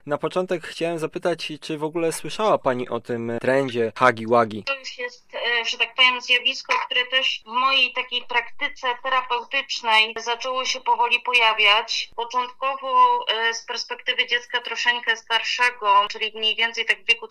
Na początek chciałem zapytać, czy w ogóle słyszała Pani o tym trendzie Huggy-Wuggy? To już jest, że tak powiem, zjawisko, które też w mojej takiej praktyce terapeutycznej zaczęło się powoli pojawiać. Początkowo z perspektywy dziecka troszeczkę starszego, czyli mniej więcej tak w wieku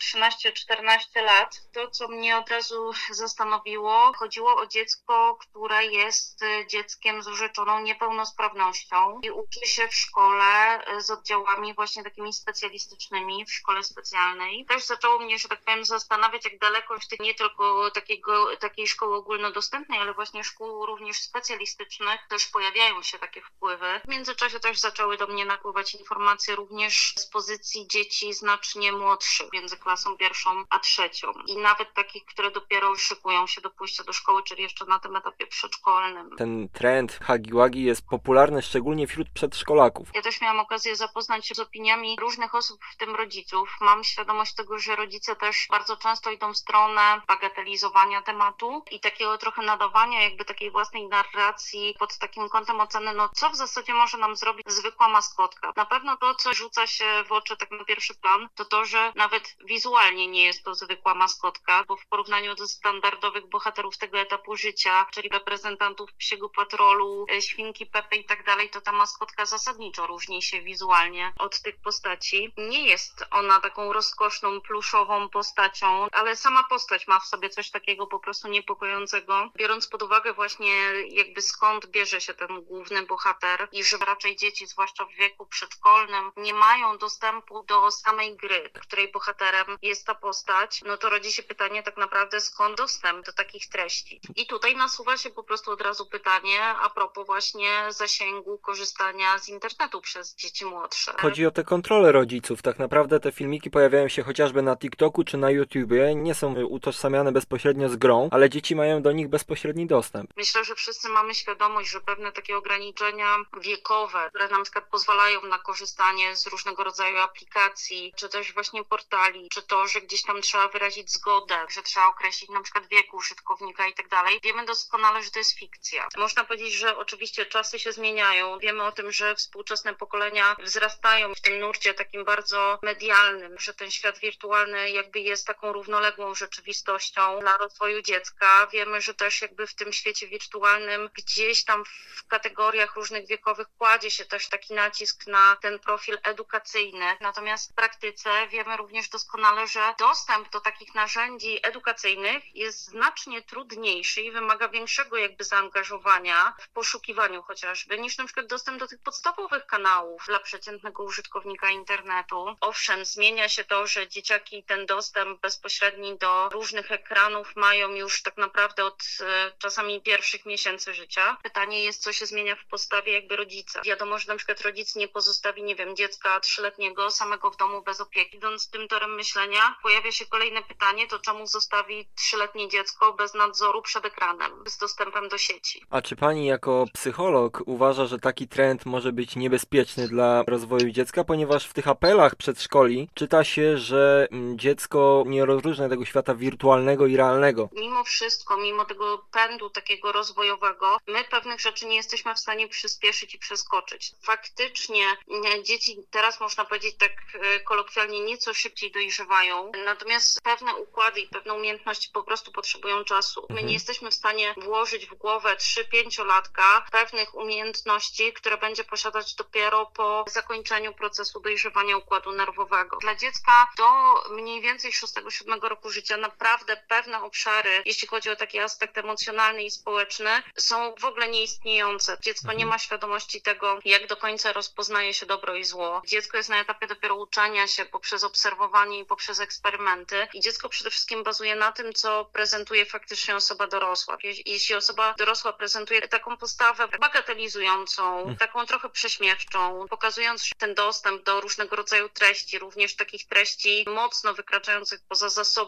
13-14 lat, to co mnie od razu zastanowiło, chodziło o dziecko, które jest dzieckiem z urzeczoną niepełnosprawnością i uczy się w szkole z oddziałami właśnie takimi specjalistycznymi, w szkole specjalnej. Też zaczęło mnie, że tak powiem, zastanawiać, jak daleko w tych nie tylko takiej szkoły ogólnodostępnej, ale właśnie szkół również specjalistycznych też pojawiają się takie wpływy. W międzyczasie też zaczęły do mnie napływać informacje również z pozycji dzieci znacznie młodszych, między klasą pierwszą a trzecią. I nawet takich, które dopiero szykują się do pójścia do szkoły, czyli jeszcze na tym etapie przedszkolnym. Ten trend Huggy-Wuggy jest popularny szczególnie wśród przedszkolaków. Ja też miałam okazję zapoznać się z opiniami różnych osób, w tym rodziców. Mam świadomość tego, że rodzice też bardzo często idą w stronę bagatelizowania tematu i takiego trochę nadawania jakby takiej własnej narracji pod takim kątem oceny, no co w zasadzie może nam zrobić zwykła maskotka. Na pewno to, co rzuca się w oczy tak na pierwszy plan, to to, że nawet wizualnie nie jest to zwykła maskotka, bo w porównaniu do standardowych bohaterów tego etapu życia, czyli reprezentantów Psiego Patrolu, Świnki Pepy i tak dalej, to ta maskotka zasadniczo różni się wizualnie od tych postaci. Nie jest ona taką rozkoszną, pluszową postacią, ale sama postać ma w sobie coś takiego po prostu niepokojącego, biorąc pod uwagę właśnie jakby skąd bierze się ten główny bohater i że raczej dzieci, zwłaszcza w wieku przedszkolnym, nie mają dostępu do samej gry, której bohaterem jest ta postać, no to rodzi się pytanie tak naprawdę, skąd dostęp do takich treści. I tutaj nasuwa się po prostu od razu pytanie a propos właśnie zasięgu korzystania z internetu przez dzieci młodsze. Chodzi o te kontrole rodziców. Tak naprawdę te filmiki pojawiają się chociażby na TikToku czy na YouTubie, nie są utożsamiane bezpośrednio z grą, ale dzieci mają do nich bezpośredni dostęp. Myślę, że wszyscy mamy świadomość, że pewne takie ograniczenia wiekowe, które na przykład pozwalają na korzystanie z różnego rodzaju aplikacji, czy też właśnie portali, czy to, że gdzieś tam trzeba wyrazić zgodę, że trzeba określić na przykład wiek użytkownika i tak dalej. Wiemy doskonale, że to jest fikcja. Można powiedzieć, że oczywiście czasy się zmieniają. Wiemy o tym, że współczesne pokolenia wzrastają w tym nurcie takim bardzo medialnym, że ten świat wirtualny jakby jest taką równoległą rzeczywistością dla rozwoju dziecka. Wiemy, że też jakby w tym świecie wirtualnym gdzieś tam w kategoriach różnych wiekowych kładzie się też taki nacisk na ten profil edukacyjny. Natomiast w praktyce wiemy również doskonale, że dostęp do takich narzędzi edukacyjnych jest znacznie trudniejszy i wymaga większego jakby zaangażowania w poszukiwaniu chociażby, niż na przykład dostęp do tych podstawowych kanałów dla przeciętnego użytkownika internetu. Owszem, zmienia się to, że dzieciaki ten dostęp bezpośredni do różnych ekranów mają już tak naprawdę od czasami pierwszych miesięcy życia. Pytanie jest, co się zmienia w postawie jakby rodzica. Wiadomo, że na przykład rodzic nie pozostawi, nie wiem, dziecka 3-letniego samego w domu bez opieki. Idąc tym torem myślenia, pojawia się kolejne pytanie, to czemu zostawi 3-letnie dziecko bez nadzoru przed ekranem, z dostępem do sieci. A czy pani jako psycholog uważa, że taki trend może być niebezpieczny dla rozwoju dziecka, ponieważ w tych apelach przedszkoli czyta się, że dziecko nie rozróżnia tego świata wirtualnego i realnego? Mimo wszystko, mimo tego pędu takiego rozwojowego, my pewnych rzeczy nie jesteśmy w stanie przyspieszyć i przeskoczyć. Faktycznie dzieci teraz, można powiedzieć tak kolokwialnie, nieco szybciej dojrzewają, natomiast pewne układy i pewne umiejętności po prostu potrzebują czasu. My nie jesteśmy w stanie włożyć w głowę 3-5-latka pewnych umiejętności, które będzie posiadać dopiero po zakończeniu procesu dojrzewania układu nerwowego. Dla dziecka do mniej więcej 6-7 roku życia naprawdę pewne obszary, jeśli chodzi o taki aspekt emocjonalny i społeczny, są w ogóle nieistniejące. Dziecko nie ma świadomości tego, jak do końca rozpoznaje się dobro i zło. Dziecko jest na etapie dopiero uczenia się poprzez obserwowanie i poprzez eksperymenty i dziecko przede wszystkim bazuje na tym, co prezentuje faktycznie osoba dorosła. Jeśli osoba dorosła prezentuje taką postawę bagatelizującą, taką trochę prześmiewczą, pokazując ten dostęp do różnego rodzaju treści, również takich treści mocno wykraczających poza zasoby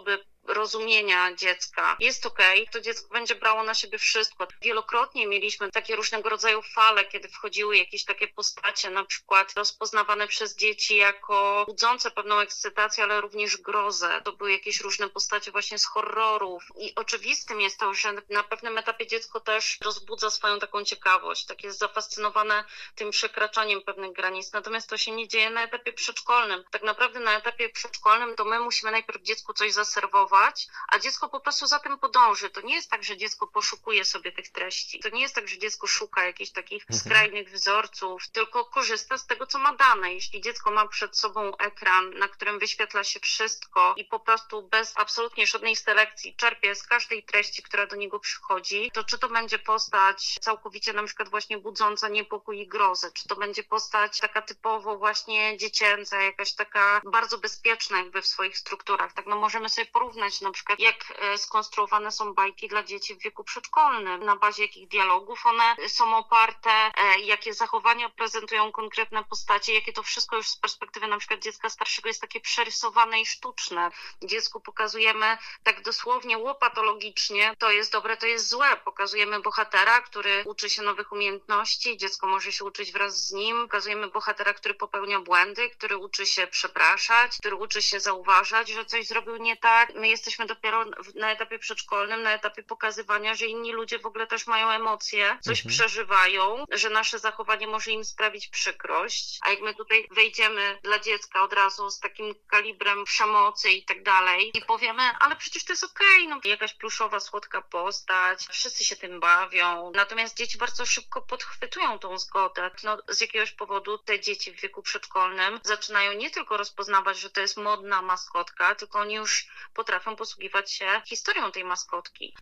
rozumienia dziecka jest okej, to dziecko będzie brało na siebie wszystko. Wielokrotnie mieliśmy takie różnego rodzaju fale, kiedy wchodziły jakieś takie postacie, na przykład rozpoznawane przez dzieci jako budzące pewną ekscytację, ale również grozę. To były jakieś różne postacie właśnie z horrorów. I oczywistym jest to, że na pewnym etapie dziecko też rozbudza swoją taką ciekawość, tak jest zafascynowane tym przekraczaniem pewnych granic. Natomiast to się nie dzieje na etapie przedszkolnym. Tak naprawdę na etapie przedszkolnym to my musimy najpierw dziecku coś zaserwować, a dziecko po prostu za tym podąży. To nie jest tak, że dziecko poszukuje sobie tych treści. To nie jest tak, że dziecko szuka jakichś takich skrajnych wzorców, tylko korzysta z tego, co ma dane. Jeśli dziecko ma przed sobą ekran, na którym wyświetla się wszystko i po prostu bez absolutnie żadnej selekcji czerpie z każdej treści, która do niego przychodzi, to czy to będzie postać całkowicie na przykład właśnie budząca niepokój i grozę, czy to będzie postać taka typowo właśnie dziecięca, jakaś taka bardzo bezpieczna jakby w swoich strukturach. Tak, no możemy sobie porównać na przykład, jak skonstruowane są bajki dla dzieci w wieku przedszkolnym, na bazie jakich dialogów one są oparte, jakie zachowania prezentują konkretne postacie, jakie to wszystko już z perspektywy na przykład dziecka starszego jest takie przerysowane i sztuczne. Dziecku pokazujemy tak dosłownie łopatologicznie, to jest dobre, to jest złe. Pokazujemy bohatera, który uczy się nowych umiejętności, dziecko może się uczyć wraz z nim. Pokazujemy bohatera, który popełnia błędy, który uczy się przepraszać, który uczy się zauważać, że coś zrobił nie tak. My jesteśmy dopiero na etapie przedszkolnym, na etapie pokazywania, że inni ludzie w ogóle też mają emocje, coś przeżywają, że nasze zachowanie może im sprawić przykrość. A jak my tutaj wejdziemy dla dziecka od razu z takim kalibrem przemocy i tak dalej i powiemy, ale przecież to jest okej, no jakaś pluszowa, słodka postać, wszyscy się tym bawią. Natomiast dzieci bardzo szybko podchwytują tą zgodę. No, z jakiegoś powodu te dzieci w wieku przedszkolnym zaczynają nie tylko rozpoznawać, że to jest modna maskotka, tylko oni już potrafią posługiwać się historią tej maskotki.